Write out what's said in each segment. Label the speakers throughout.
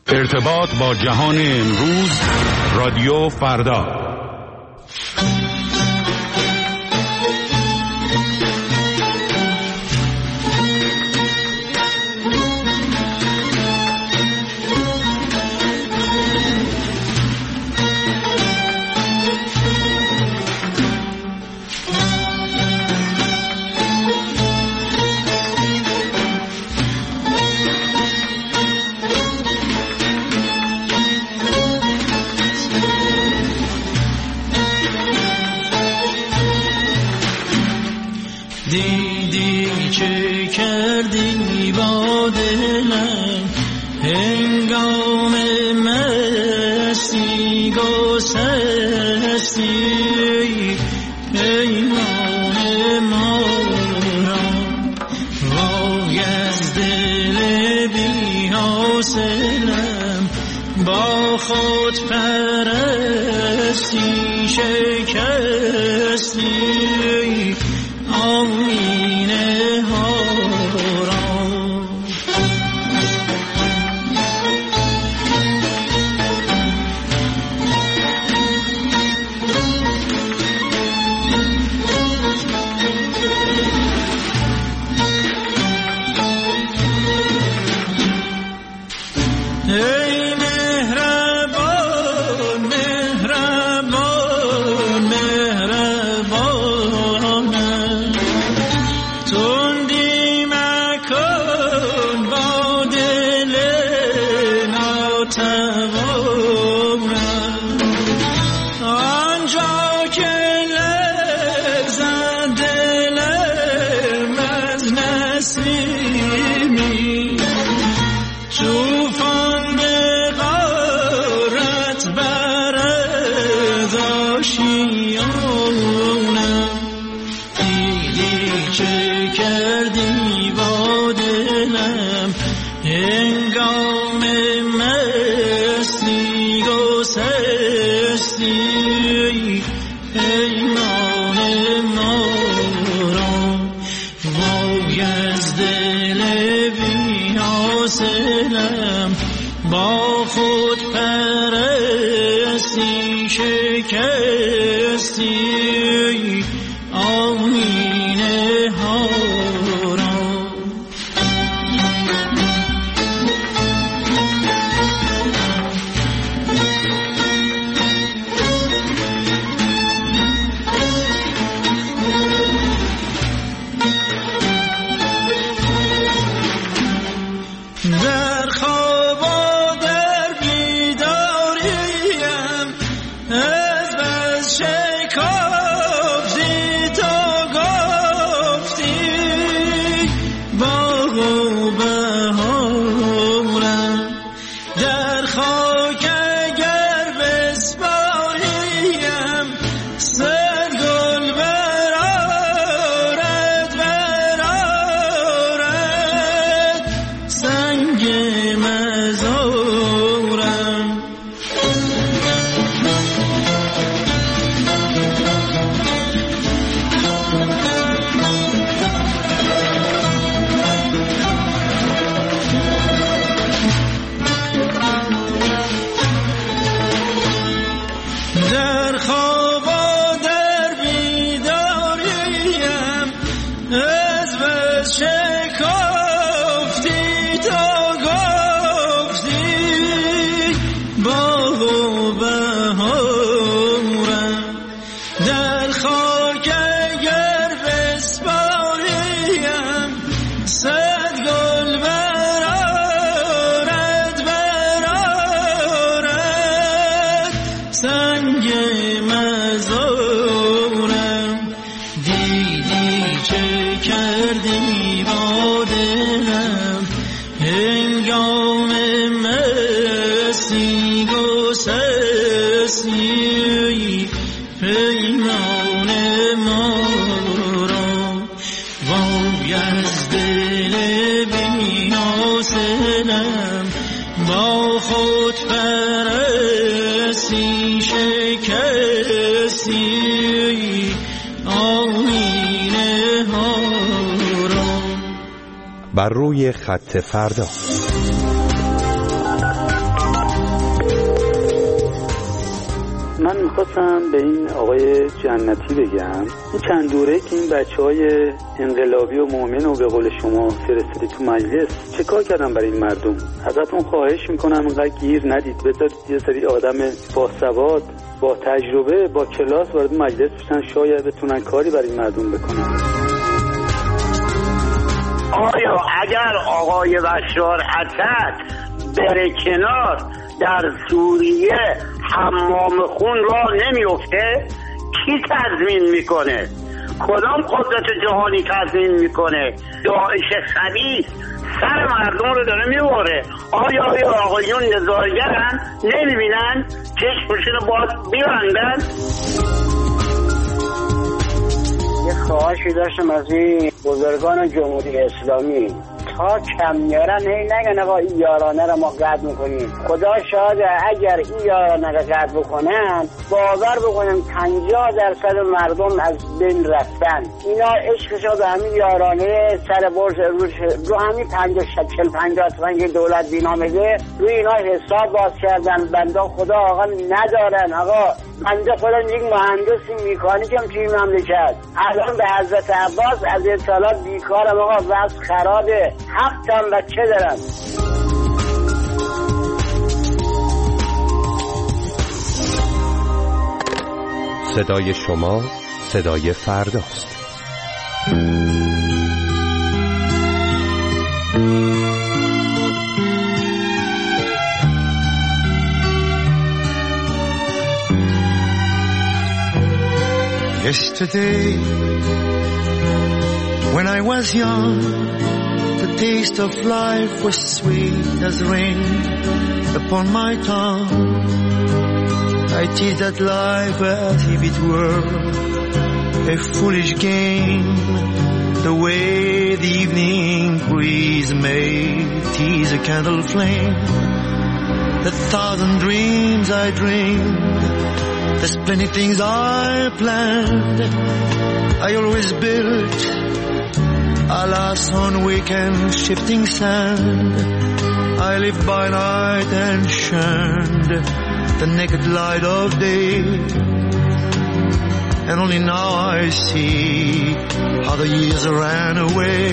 Speaker 1: ارتباط با جهان امروز، رادیو فردا.
Speaker 2: دیدی چه کردی با دلم هنگام مستی گسستی پیمان ما را وای از دل بی حاصلم با خود پرستی شکستی آینه ها را. ای مهربان مهربان مهربان تندی مکن با دل ناتوانم آنجا که لرزد دلم از نسیمی طوفان به غارت برد آشیانم دیدی چه کردی با دلم هنگام مستی گسستی پیمان ما را وای از دل بی حاصلم با خود پرستی شکستی آینه ها را. در خواب و در بیداریم از بس شکافتی تا گفتی باغ و بهارم در خاک اگر بسپاریم صد گل برآرد سنگ مزارم در خواب و در بیداریم از بس شکافتی تا گفتی باغ و بهارم در خاک اگر بسپاریم صد گل برآرد سنگ مزارم دیدی چه کردی با دلم هنگام مستی گسستی پیمان ما را وای از دل بی حاصلم با خود پرستی شکستی آینه ها را.
Speaker 3: بر روی خط فردا خواستم به این آقای جنتی بگم این چند دوره که این بچهای انقلابی و مؤمن و به قول شما فرستادی تو مجلس چه کار کردن برای این مردم؟ ازتون خواهش میکنم اینقدر گیر ندید، بذارید یه سری آدم باسواد با تجربه با کلاس وارد مجلس بشن، شاید بتونن کاری برای این مردم بکنن.
Speaker 4: آیا اگر آقای بشار اسد بره کنار در سوریه حمام خون راه نمیفته؟ کی تضمین میکنه؟ کدام قدرت جهانی تضمین میکنه؟ داعش خبیث سر مردم رو داره میبره. آیا آقایون نظارگرن نمیبینن؟ چشمشون رو باز بیبندن؟
Speaker 5: یه خواهشی داشتم از این بزرگان جمهوری اسلامی تا کم میارن هی نگن آقا این یارانه رو ما قطع میکنیم. خدا شاهده اگر این یارانه رو قطع بکنن باور بکنم 50% مردم از بین رفتن. اینا عشقشو به همین یارانه سر برج رو همین 50 که دولت بینا میده روی اینا حساب باز کردن. بنده خدا آقا ندارن. آقا بنده خدا یک مهندسی میکانیکم توی مملکت الان به حضرت عباس از اطلاعات بیکارم. آقا وضع خرابه، 7 بچه دارم.
Speaker 6: صدای شما صدای فرداست.
Speaker 2: Yesterday, when I was young, the taste of life was sweet as rain upon my tongue. I teased at life as if it were a foolish game, the way the evening breeze may tease a candle flame. The 1,000 dreams I dreamed, there's plenty things I planned. I always built, alas, on weekend shifting sand. I lived by night and shunned the naked light of day. And only now I see how the years ran away.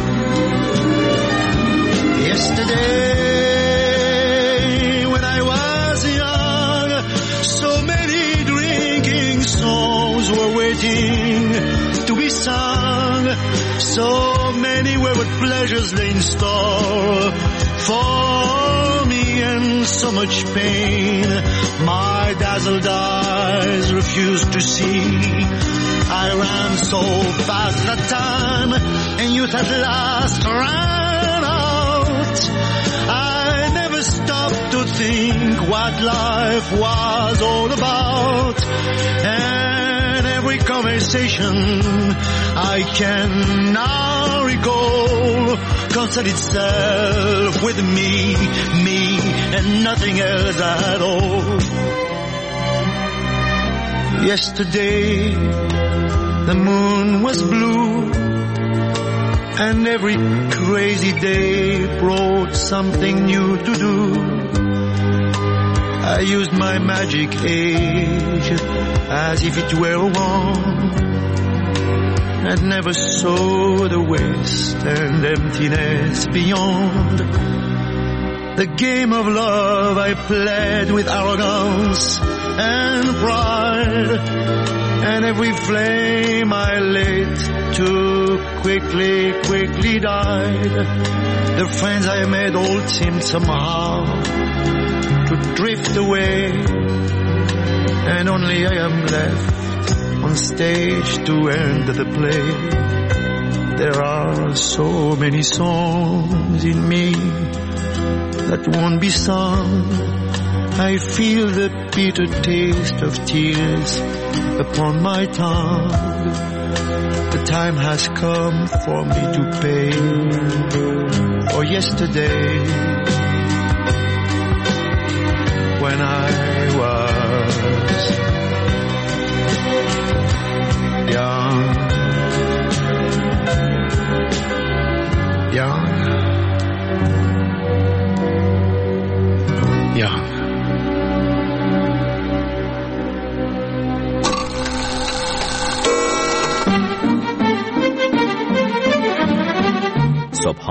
Speaker 2: Yesterday, when I was young, so many drinking songs were waiting to be sung. So many wayward pleasures lay in store for me, and so much pain my dazzled eyes refused to see. I ran so fast that time, and youth at last ran out. I never stopped to think what life was all about, and every conversation I can now recall concerned itself with me, and nothing else at all. Yesterday, the moon was blue, and every crazy day brought something new to do. I used my magic age as if it were one, and never saw the waste and emptiness beyond. The game of love I played with arrogance and pride, and every flame I lit too quickly died. The friends I made all seemed somehow to drift away, and only I am left on stage to end the play. There are so many songs in me that won't be sung. I feel the bitter taste of tears upon my tongue. The time has come for me to pay for yesterday, when I was young.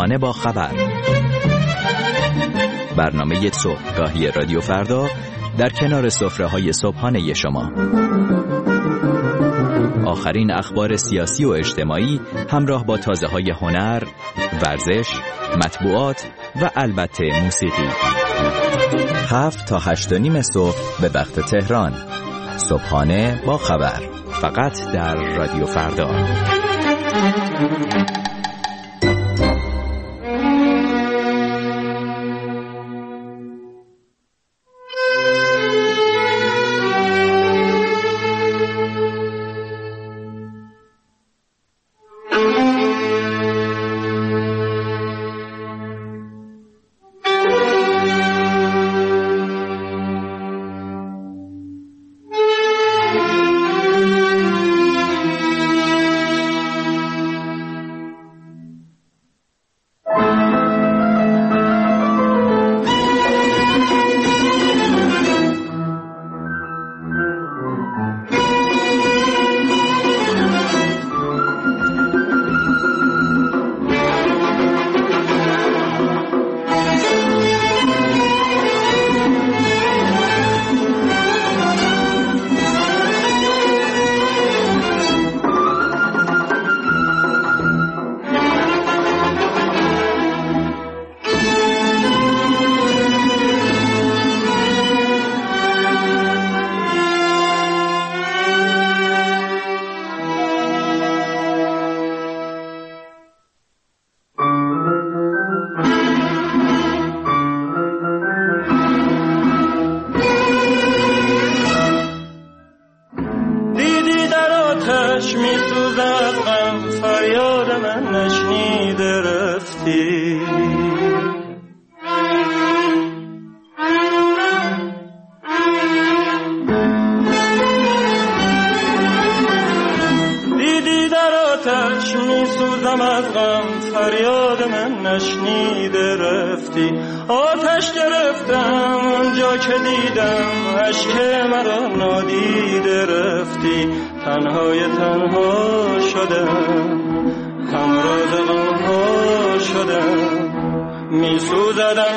Speaker 7: صبحانه با خبر، برنامه صبحگاهی رادیو فردا در کنار سفره‌های صبحانه شما. آخرین اخبار سیاسی و اجتماعی همراه با تازه‌های هنر، ورزش، مطبوعات و البته موسیقی. 7 تا 8:30 صبح به وقت تهران. صبحانه با خبر، فقط در رادیو فردا.
Speaker 8: آتش گرفتم اونجا که دیدم اشک مرا نادیده رفتی. تنهای تنها شدم، همراز غمها شدم، می سوزدم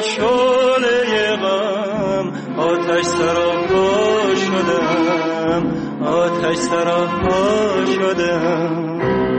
Speaker 8: شعله غم. آتش سراپا شدم، آتش سراپا شدم.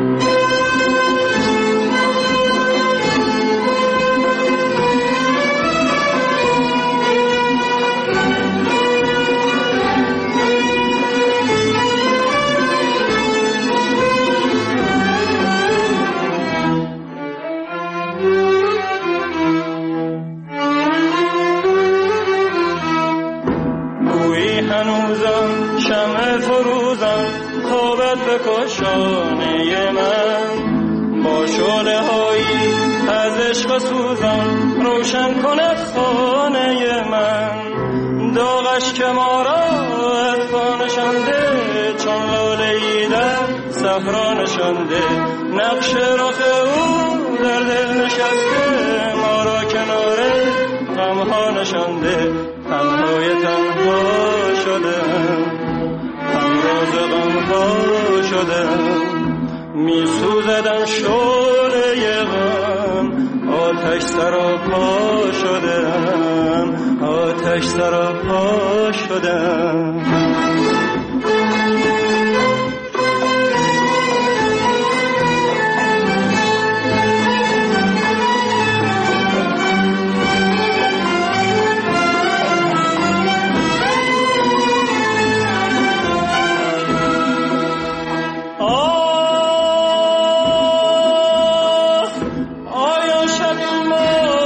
Speaker 8: شمع فروزم تابت به کاشانه من، با شعله هایی از عشق سوزم روشن کند خانه من. داغش که ما را از پا نشانده، چون لاله‌ای در صحرا نشانده. نقش رخ او در دل نشسته، ما را کنار غمها نشانده. تنهای تنها شدم، همراز غمها شدم، می سوزدم شعله غم. آتش سراپا شدم، آتش سراپا شدم.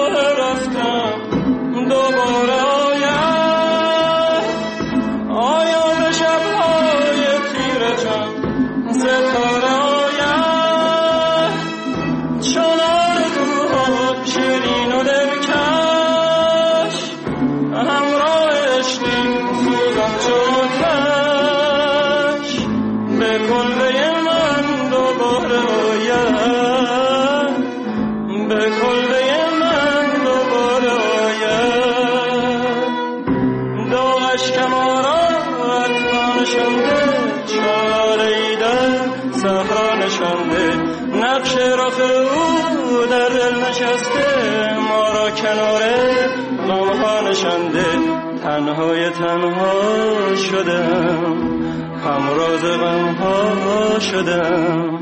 Speaker 9: آیا
Speaker 8: غمها نشنده تنهای تنها شدم، همراز غمها شدم.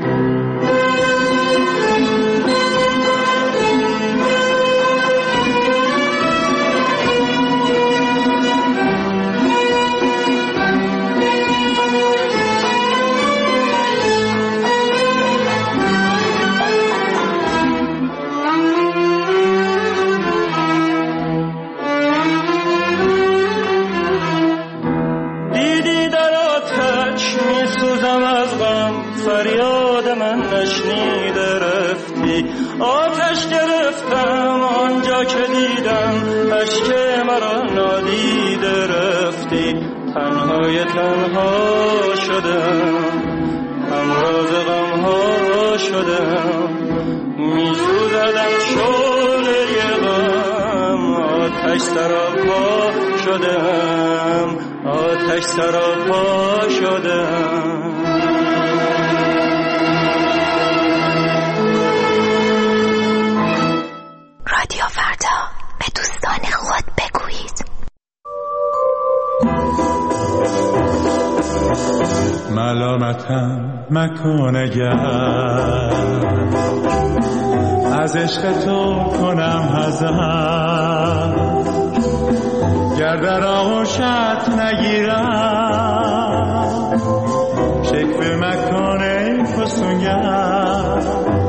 Speaker 8: فریاد من نشنیده رفتی، آتش گرفتم آنجا که دیدم اشک مرا نادیده رفتی. تنهای تنها شدم، همراز غمها شدم. میسوزدم شعله غم، آتش سراپا شدم، آتش سراپا شدم.
Speaker 9: رادیو فردا، به دوستان خود بگویید.
Speaker 2: ملامتم مکن اگر از عشق تو کنم حذر، گر در آغوشت نگیرم شکوه مکن ای فسونگر.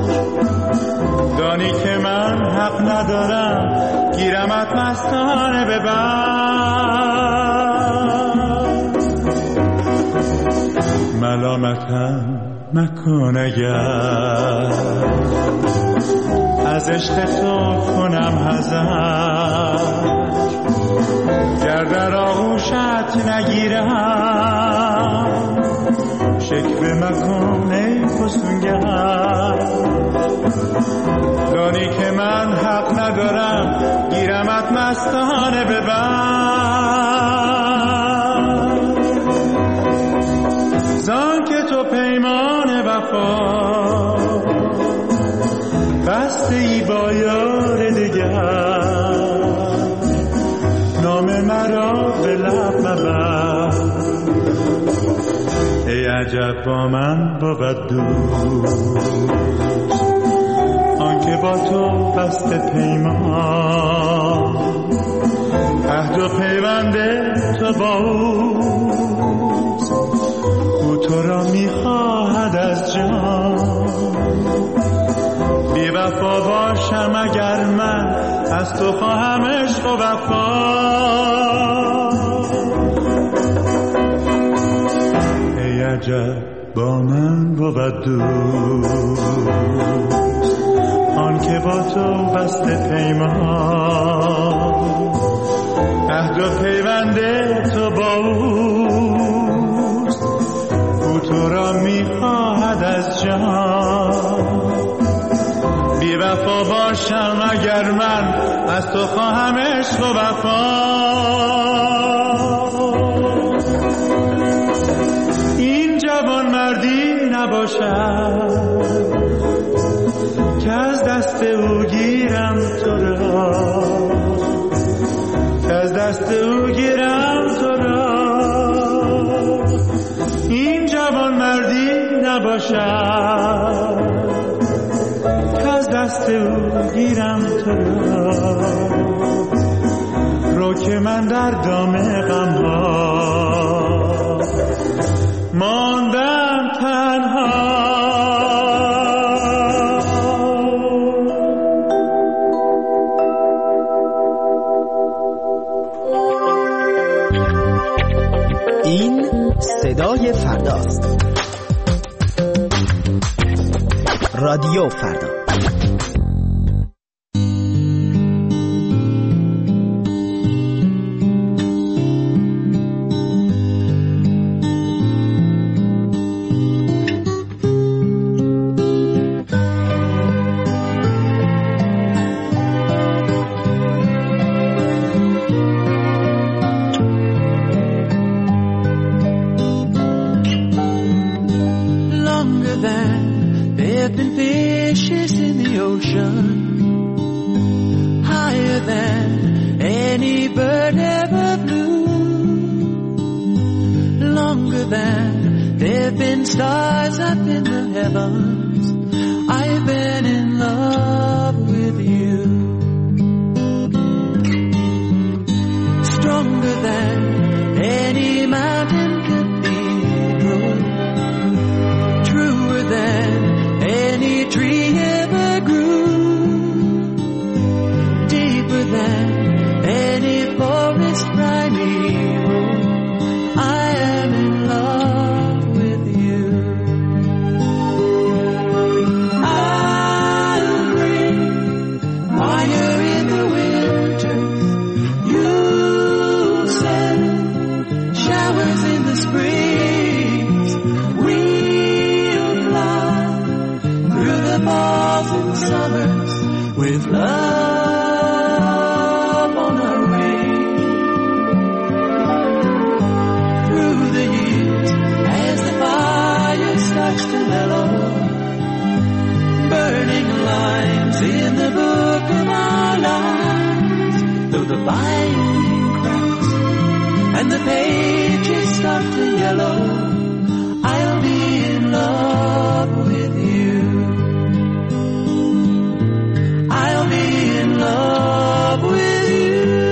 Speaker 2: دانی که من حق ندارم گیرمت مستانه ببر. ملامتم مکن اگر از عشق تو کنم حذر، گر در آغوشت نگیرم شکوه مکن ای فسونگر. دانی که من حق ندارم گیرمت مستانه ببر. زان که تو پیمان وفا بسته ای با یار دگر، نام مرا به لب مبر. ای عجب با من بود دوست آنکه با تو بسته پیمان، عهد و پیوند تو با اوست، او تو را میخواهد از جان. بی وفا باشم اگر من از تو خواهم عشق و وفا. ای عجب با من بود دوست آن که با تو بسته پیمان، عهد و پیوند تو با اوست، او تو را میخواهد از جان. بی وفا باشم اگر من از تو خواهم عشق و وفا. این جوان مردی نباشد که از دست او گیرم تو را، که از دست او گیرم تو را. این جوان مردی نباشد که از دست او گیرم تو را. رو که من در دام غمها ماندم تنها.
Speaker 10: این صدای فرداست. رادیو فردا.
Speaker 2: Longer than there have been fishes any bird ever flew. Longer than there've been stars up in the heavens, I've been in love with you. Stronger than any mountain cathedral, truer than any tree ever grew, deeper than any forest primeval. I am in love with you. I'll bring fire in the winter, you'll send showers in the springs. We'll fly through the falls and summers with love on our wings. Through the years, as the fire starts to mellow, burning lines in the book of our lives, though the binding cracks and the pages start to yellow, I'll be in love with you. I'll be in love with you.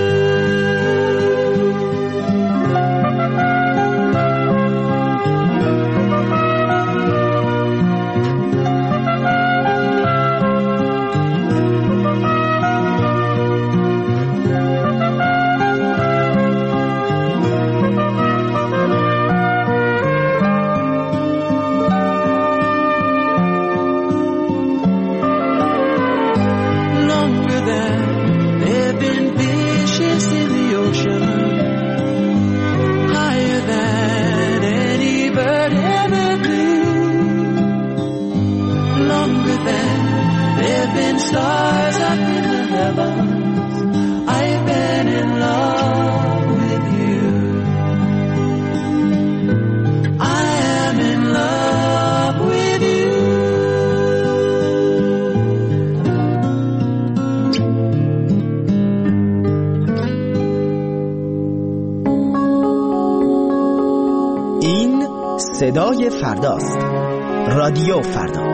Speaker 2: Longer than there've been fishes in the ocean, higher than any bird ever flew. Longer than there've been stars up in the heavens, I've been in love with you. I am in love with you.
Speaker 10: این صدای فرداست. رادیو فردا.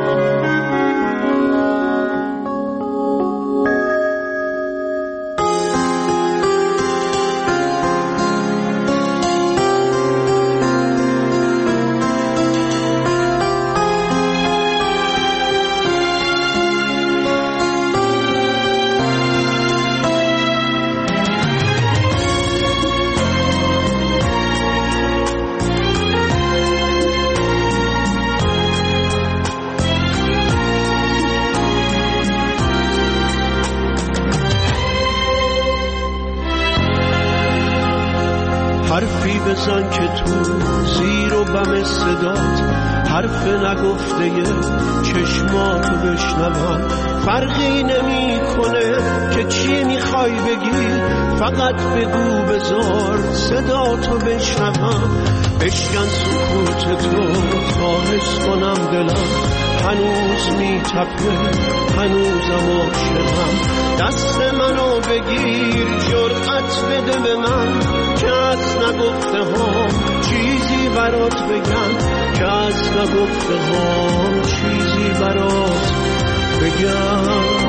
Speaker 11: حرفی بزن که تو زیر و بم صدات، حرف نگفته چشماتو بشنوم. فرقی نمی کنه که چی میخوای بگی، فقط بگو بذار صداتو بشنوم. بشکن سکوت تو تا حس کنم دلم هنوز میتپه، هنوزم عاشقم. دست منو بگیر، جرأت بده به من که از نگفته هم چیزی برات بگم، که از نگفته هم چیزی برات بگم.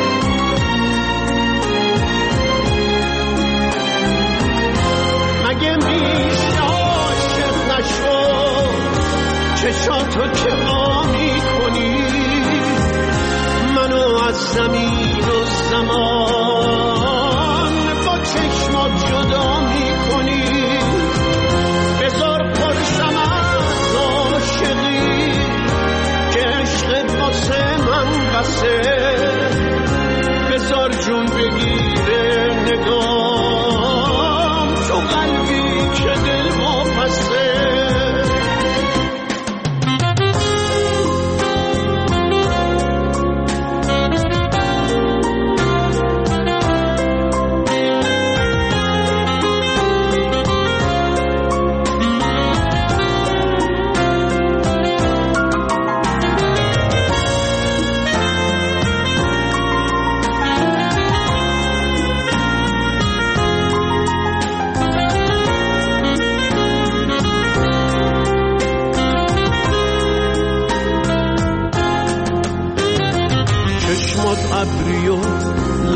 Speaker 11: مگه میشه عاشق نشو، چشاتو که وا میکنی منو از زمین و زمان با چشمات جدا میکنی. بذار پرشم از عاشقی که عشقت واسه من بسه،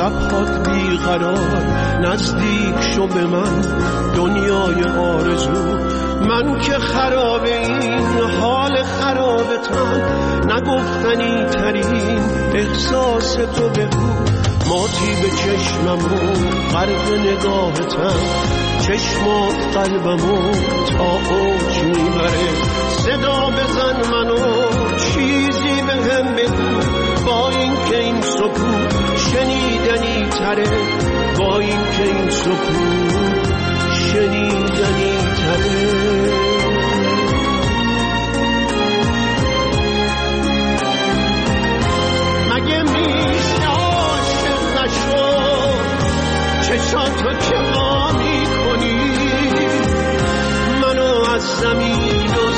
Speaker 11: شب‌هات بیقرار نزدیک شو به من دنیای آرزو. من که خراب این حال خرابتم نگفتنی ترین احساس تو بگو. ماتی به چشممو غرق نگاهتم چشمات قلبمو تا اوج میبره. صدا بزن منو چیزی به هم بگو با این که این سکوت شنیدنی تره. با این که این سکوت شنیدنی تره. مگه میشه عاشق نشد چشاتو که ما میکنی منو از زمین و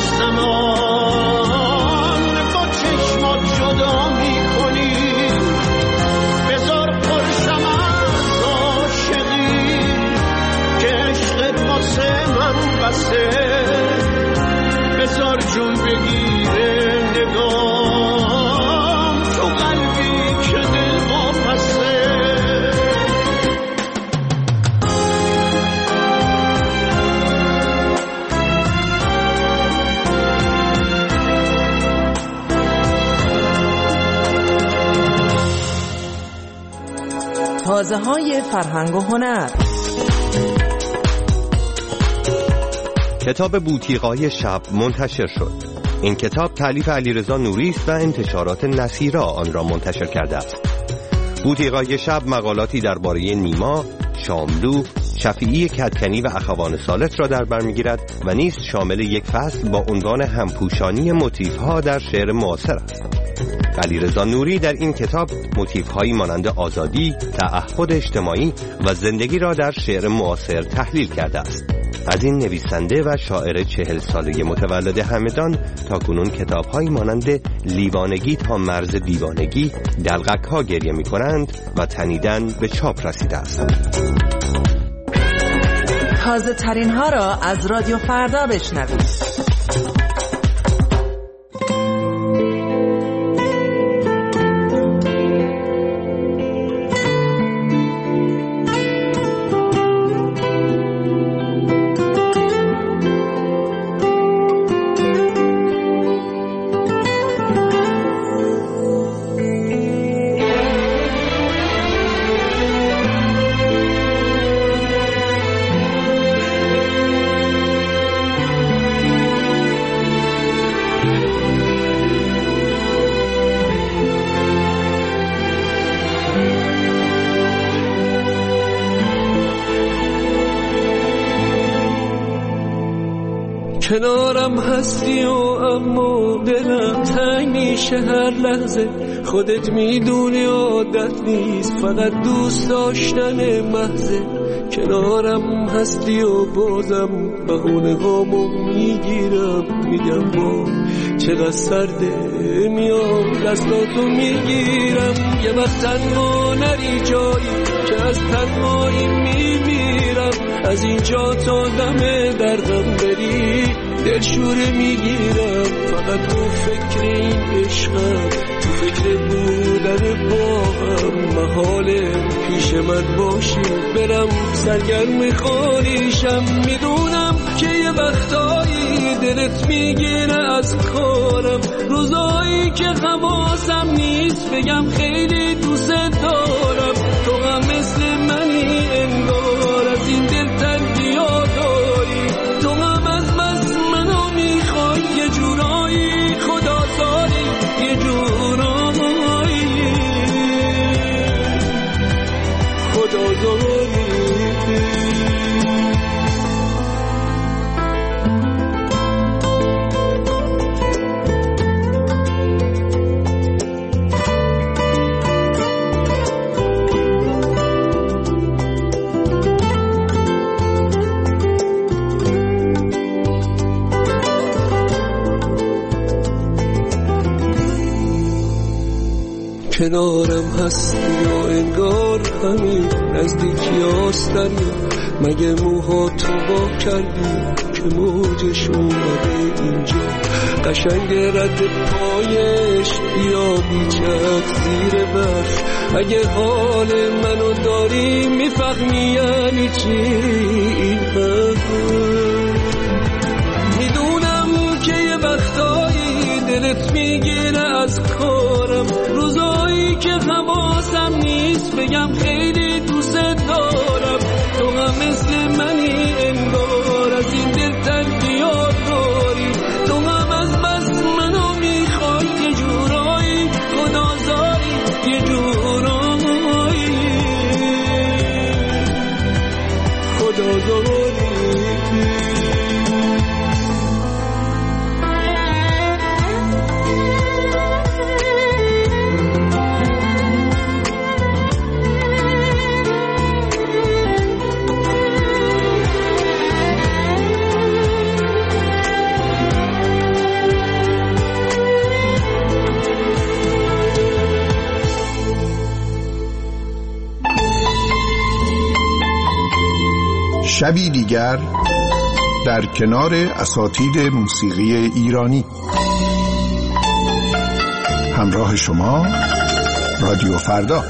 Speaker 11: زمان با چشمات جدا میکنی. بذار پرسم از عاشقی که عشقت واسه من بسه. بذار جون بگیره نگام تو قلبی که دل واپسه.
Speaker 10: تازه های فرهنگ و هنر.
Speaker 6: کتاب بوتیقای شب منتشر شد. این کتاب تألیف علیرضا نوری است و انتشارات نصیرا آن را منتشر کرده است. بوتیقای شب مقالاتی درباره نیما، شاملو، شفیعی کدکنی و اخوان سالس را در بر می‌گیرد و نیز شامل یک فصل با عنوان همپوشانی موتیف‌ها در شعر معاصر است. علیرضا نوری در این کتاب موتیف‌هایی مانند آزادی، تعهد اجتماعی و زندگی را در شعر معاصر تحلیل کرده است. از این نویسنده و شاعر 40 ساله متولد همدان تاکنون کتاب‌هایی مانند لیوانگی تا مرز دیوانگی، دلقک‌ها گریه می‌کنند و تنیدن به چاپ رسیده است.
Speaker 10: تازه ترین ها را از رادیو فردا بشنوید.
Speaker 12: کنارم هستی و اما دلم تنگ میشه هر لحظه. خودت میدونی عادت نیست فقط دوست داشتن محضه. کنارم هستی و بازم بهونه هامو میگیرم میگم با چقدر سرده میام دستاتو میگیرم. یه وقت تنها نری جایی که از تنهایی میمیرم. از اینجا تا دم دردم بری دلشوره میگیرم. فقط تو فکر این عشقم تو فکر بودن با هم. محاله پیش من باشی برم سرگرم خالیشم. میدونم که یه وقتایی دلت میگیره از کارم. روزایی که حواسم نیست بگم خیلی دوست دارم. تو هم مثل منی انگار از این دل تنگی ها داری. تو هم از بس منو میخوای یه جورایی خدا داری. یه جورایی خدا داری. کنارم هستی و انگار همین نزدیکی آستنی، مگه موها تو با کردی که موجش اومده اینجا، قشنگ رد پایش بیا بیچک زیر برف، اگه حال منو داری میفهمی یعنی چی این میدونم که یه وقتایی دلت میگیره از کارم، روزایی که حواسم نیست بگم خیلی دوست دارم، تو هم مثل منی انگار از این دلتنگ یاد داری، تو هم از بس منو میخوای یه جورایی خدازاری، یه جورایی خدازاری.
Speaker 13: شبی دیگر در کنار اساتید موسیقی ایرانی. همراه شما رادیو فردا.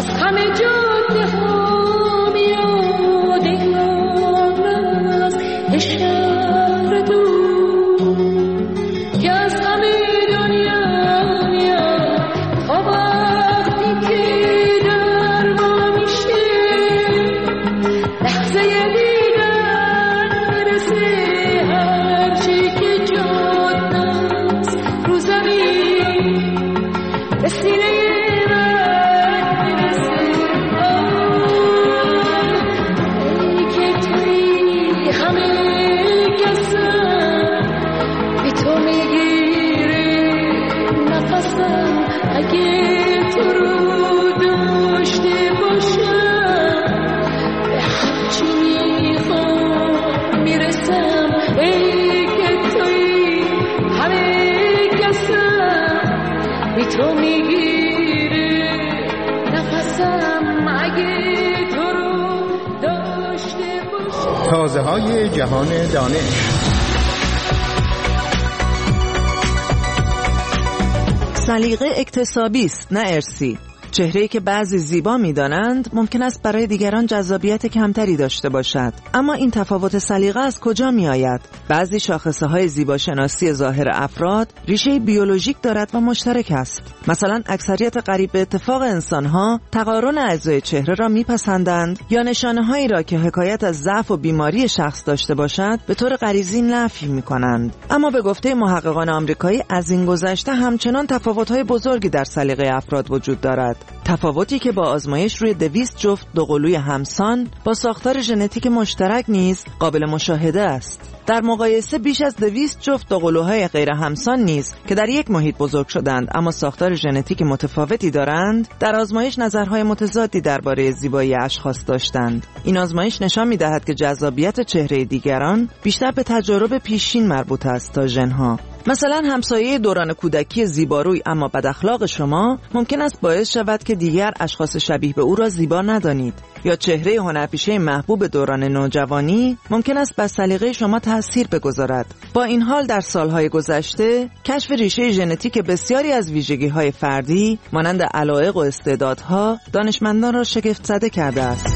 Speaker 14: از همه جاده ها میاد ایران از شهر دور که از همه دنیا میاد تا وقتی که در ما میشه لحظه دیدن برسه هرچی که جاد است رو زمین به سینه تو میگیره نفسم اگه تو رو داشته باشم.
Speaker 13: تازه های جهان دانش.
Speaker 10: سلیقه اکتسابی است نه ارثی. چهره‌ای که بعضی زیبا می‌دانند ممکن است برای دیگران جذابیت کمتری داشته باشد. اما این تفاوت سلیقه از کجا می‌آید؟ بعضی شاخصه‌های زیباشناسی ظاهر افراد ریشه بیولوژیک دارد و مشترک است. مثلا اکثریت قریب به اتفاق انسان‌ها تقارن اعضای چهره را می‌پسندند یا نشانه‌هایی را که حکایت از ضعف و بیماری شخص داشته باشد به طور غریزی نفی می‌کنند. اما به گفته محققان آمریکایی از این گذشته همچنان تفاوت‌های بزرگی در سلیقه افراد وجود دارد. تفاوتی که با آزمایش روی 200 جفت دوقلوی همسان با ساختار ژنتیک مشترک نیز قابل مشاهده است. در مقایسه بیش از 200 جفت دوقلوهای غیر همسان نیز که در یک محیط بزرگ شدند اما ساختار ژنتیک متفاوتی دارند، در آزمایش نظرهای متضادی درباره زیبایی اشخاص داشتند. این آزمایش نشان می‌دهد که جذابیت چهره دیگران بیشتر به تجارب پیشین مربوط است تا ژن‌ها. مثلا همسایه دوران کودکی زیباروی اما بد اخلاق شما ممکن است باعث شود که دیگر اشخاص شبیه به او را زیبا ندانید، یا چهره هنرپیشه محبوب دوران نوجوانی ممکن است بر سلیقه شما تأثیر بگذارد. با این حال در سالهای گذشته کشف ریشه ژنتیک بسیاری از ویژگی‌های فردی مانند علایق و استعدادها دانشمندان را شگفت زده کرده است.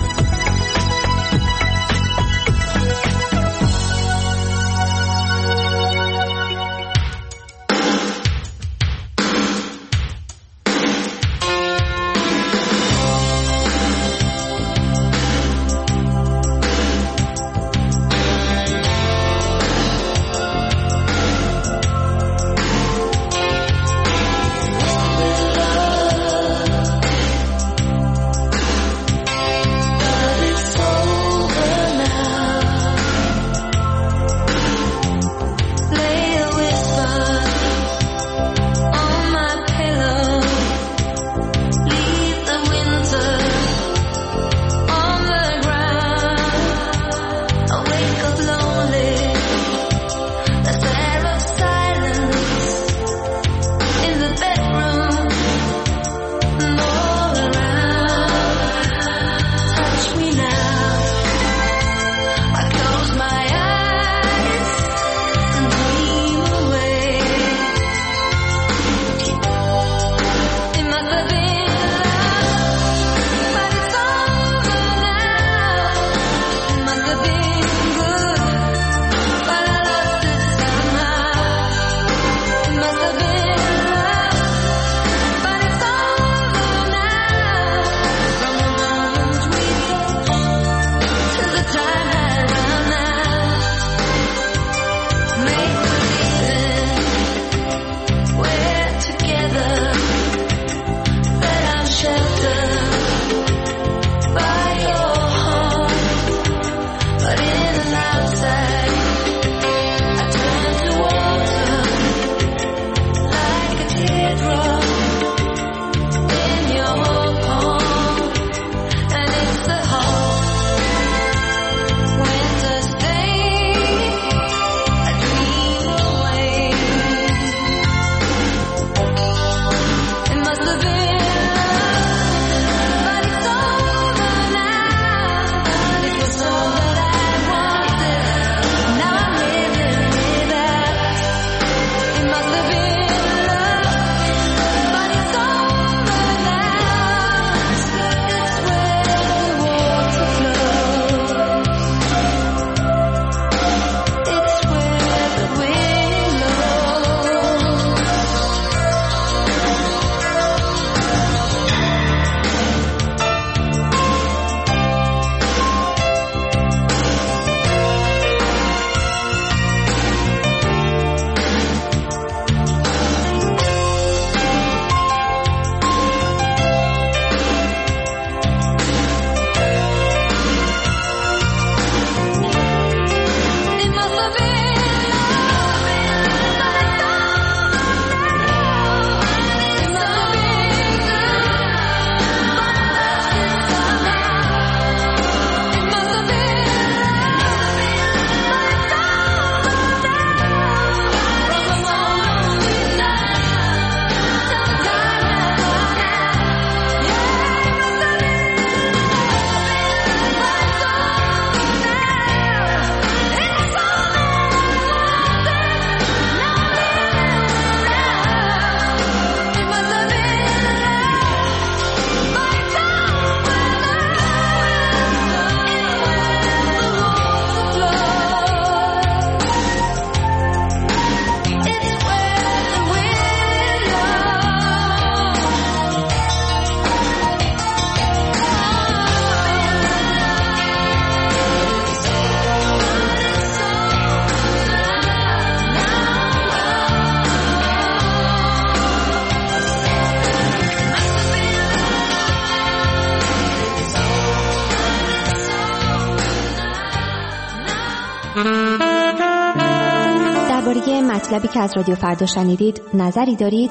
Speaker 15: مطلبی که از رادیو فردا شنیدید نظری دارید؟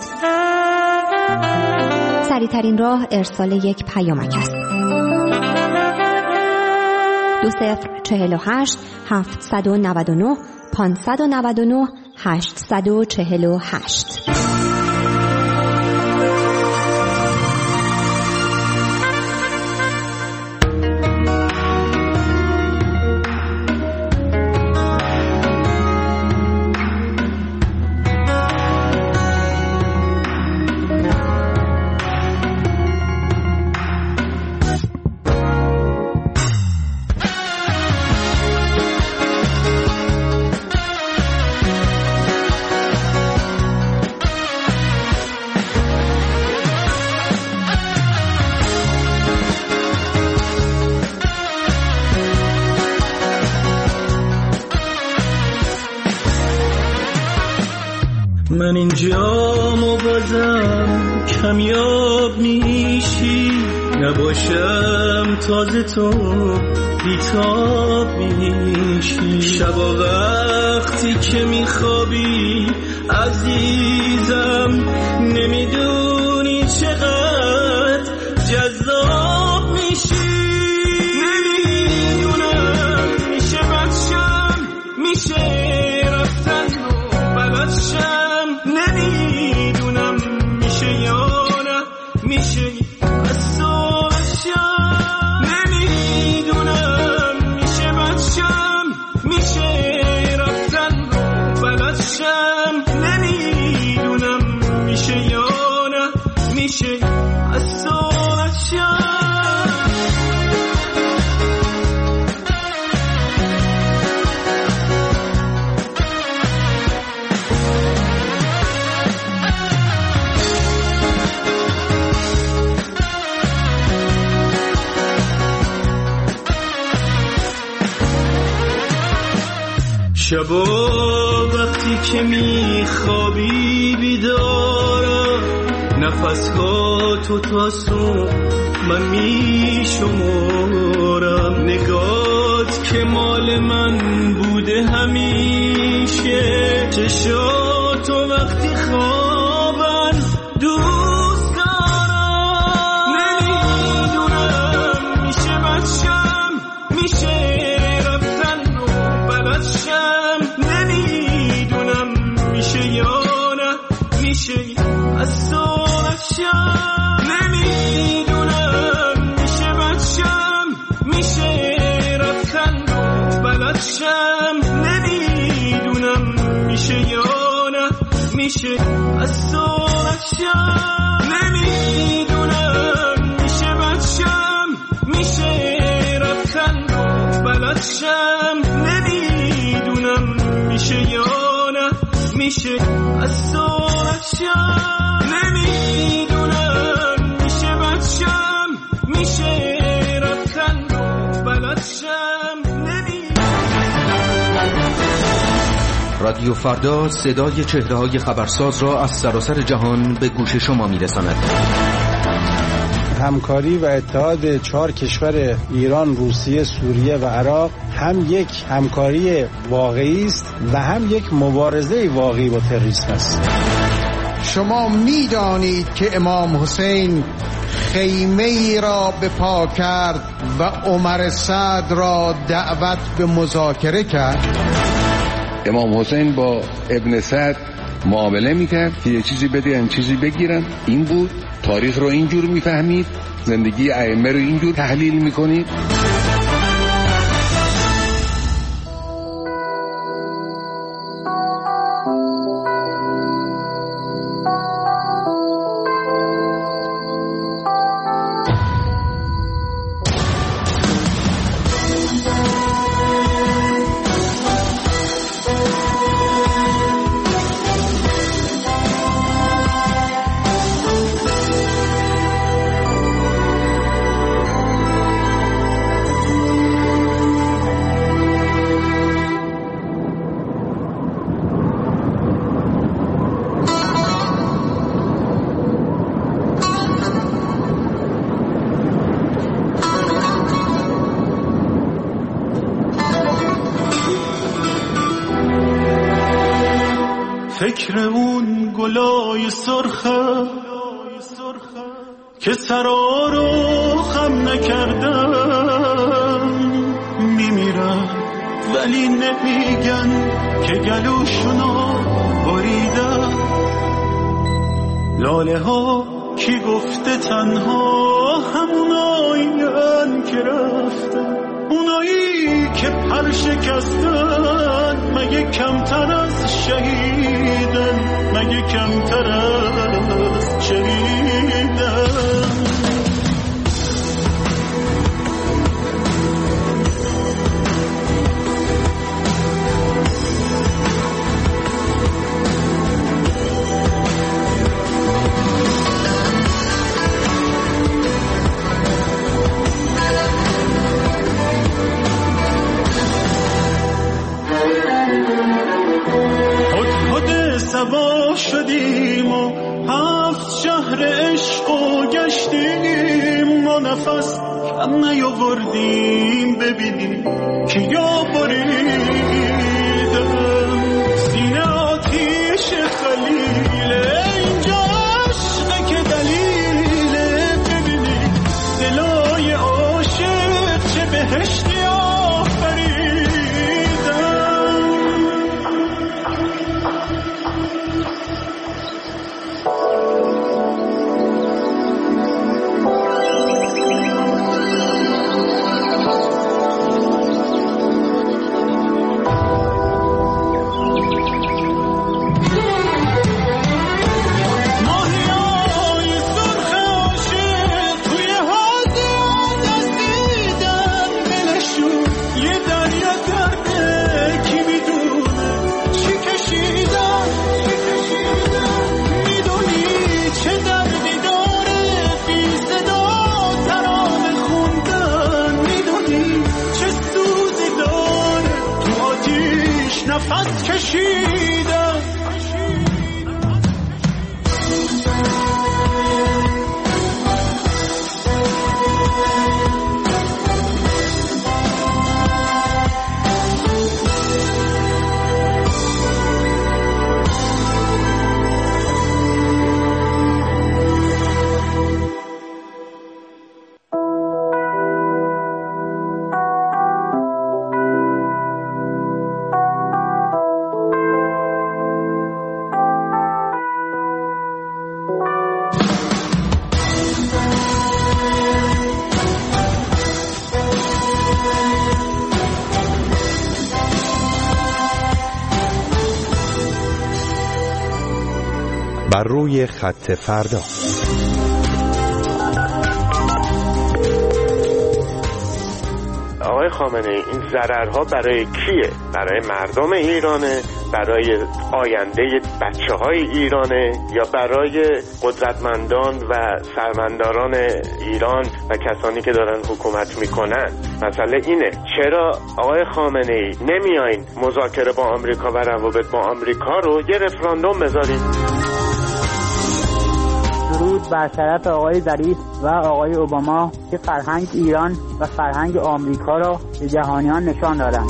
Speaker 15: سریع‌ترین راه ارسال یک پیامک است. 2048 799 599 848.
Speaker 8: من اینجا بازم کمیاب میشی، نباشم تازه تو بیتاب میشی. شبا وقتی که میخوابی عزیزم نمیدونی چقدر جذاب میشی. نمیدونم میشه بچم، میشه رفتن و بلدشم، نمیدونم میشه یا نه، میشه از صورتشم. نمیدونم میشه بچم، میشه رفتن و بلدشم، نمیدونم میشه یا نه، میشه از صورتشم. شبا وقتی که میخوابی بیدارم، نفسها تو تا صبح من میشمارم. نگات که مال من بوده همیشه، چشاتو وقتی خوابن دوست دارم. نمیدونم میشه بچم، میشه رفتن و بلدشم، نمیدونم میشه یا نه، میشه از صورتشم. نمیدونم میشه بچم، میشه رفتن و بلدشم، نمیدونم میشه یا نه، میشه از صورتشم. نمیدونم میشه بچم، میشه رفتن و بلدشم، نمیدونم میشه یا نه، میشه از صورتشم. نمیدونم میشه بچم، میشه رفتن و بلدشم،
Speaker 16: رادیو فردا صدای چهره‌های خبرساز را از سراسر جهان به گوش شما می‌رساند.
Speaker 17: همکاری و اتحاد 4 کشور ایران، روسیه، سوریه و عراق هم یک همکاری واقعی است و هم یک مبارزه واقعی با تروریسم است.
Speaker 13: شما می‌دانید که امام حسین خیمه‌ای را به پا کرد و عمر سعد را دعوت به مذاکره کرد.
Speaker 18: امام حسین با ابن سعد معامله میکرد که یه چیزی بدهن چیزی بگیرن. این بود. تاریخ رو اینجور میفهمید، زندگی ائمه رو اینجور تحلیل میکنید.
Speaker 8: فکر اون گلای سرخه که سرا رو خم نکردن میمیرن ولی نمیگن که گلوشونو بریدن. لاله ها کی گفته تنها همونایین که رفتن، اونایی که پر شکستن مگه کمتر از شهیدن، مگه کمتر از شهیدن. سوا شدیم و 7 شهر عشق و گشتیم و نفس کم نیاوردیم ببینیم که یا بریدم. سینه آتیش خلیله اینجا عشقه که دلیله، ببینیم دلای عاشق چه بهشتی نفس کشیدم.
Speaker 6: بر روی خط فردا.
Speaker 19: آقای خامنه‌ای، این ضررها برای کیه؟ برای مردم ایرانه؟ برای آینده بچه‌های ایرانه؟ یا برای قدرتمندان و سرمنداران ایران و کسانی که دارن حکومت میکنن؟ مسئله اینه چرا آقای خامنه‌ای نمیایین مذاکره با آمریکا و روابط با آمریکا رو یه رفراندوم بذارید؟
Speaker 20: درود بر شرف آقای ظریف و آقای اوباما که فرهنگ ایران و فرهنگ آمریکا را به جهانیان نشان دادند.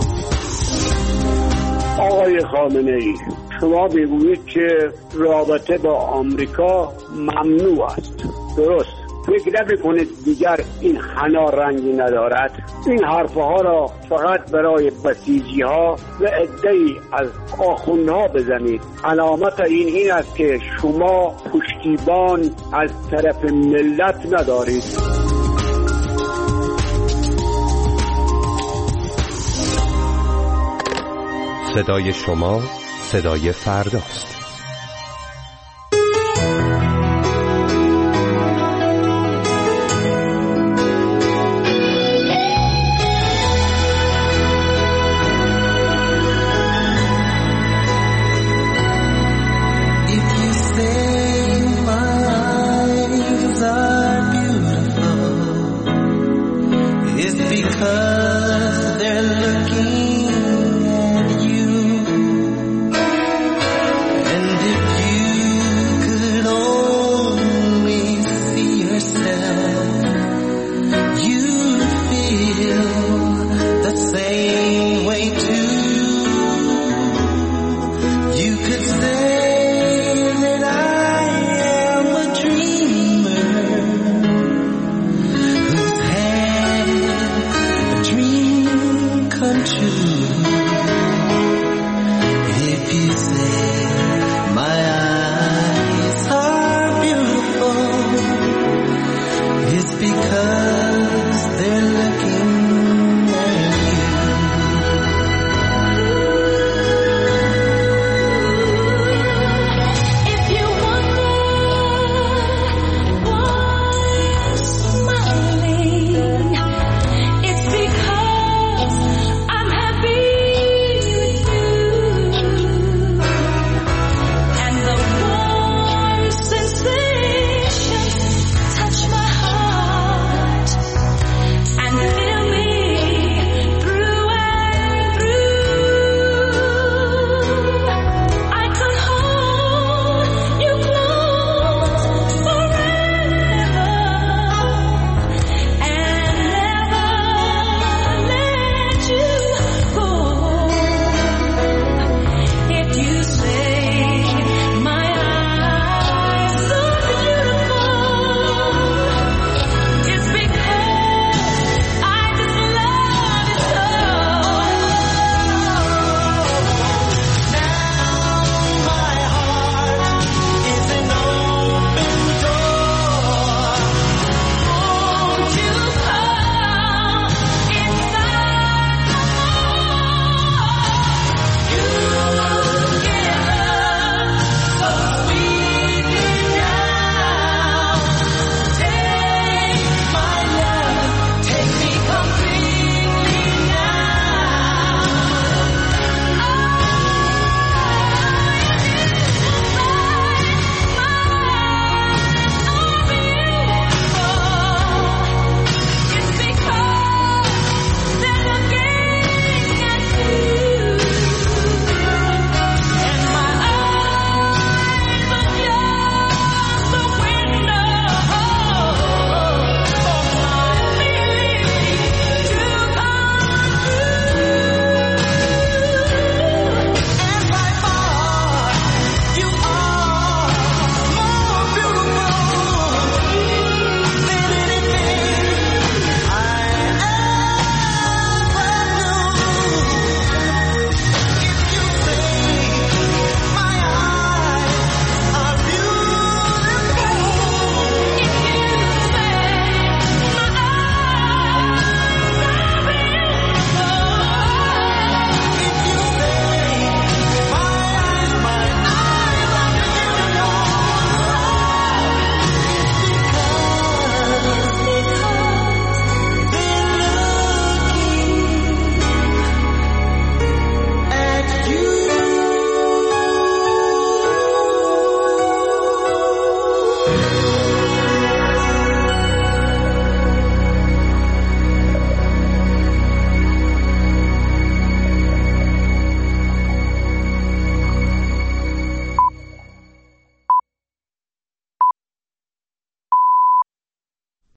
Speaker 4: آقای خامنه‌ای، شما میگویید که رابطه با آمریکا ممنوع است. درست؟ فکر نمی‌کنید دیگر این حنا رنگی ندارد؟ این حرفها را فقط برای بسیجی‌ها و عده‌ای از آخوندها بزنید. علامت این است که شما پشتیبان از طرف ملت ندارید.
Speaker 6: صدای شما صدای فرداست.
Speaker 2: You could stay because